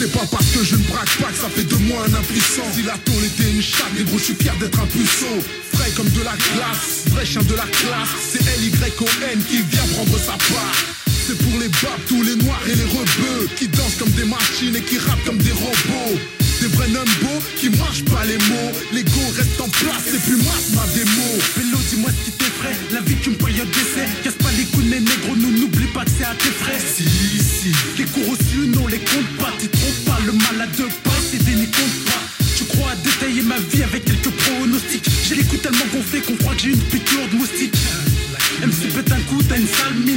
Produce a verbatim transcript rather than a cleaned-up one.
C'est pas parce que je ne braque pas que ça fait de moi un impuissant. Si la tôle était une chatte, les gros je suis fier d'être un puceau. Frais comme de la glace, vrai chien de la classe. C'est L Y O N qui vient prendre sa part. C'est pour les babs, tous les noirs et les rebeux qui dansent comme des machines et qui rappent comme des robots. Des vrais numbos qui marchent pas les mots. L'ego reste en place et puis masse ma démo. Vélo, dis-moi ce qui t'effraie. La vie qu'une période d'essai. Casse pas les coups de mes négros, nous n'oublie pas que c'est à tes frais. Si, si. Les cours reçus, non les compte pas. T'y trompes pas, le mal à deux pas, c'est des n'y compte pas. Tu crois à détailler ma vie avec quelques pronostics. J'ai les coups tellement gonflés qu'on croit que j'ai une piqûre de moustique. M C pète un coup, t'as une sale mine.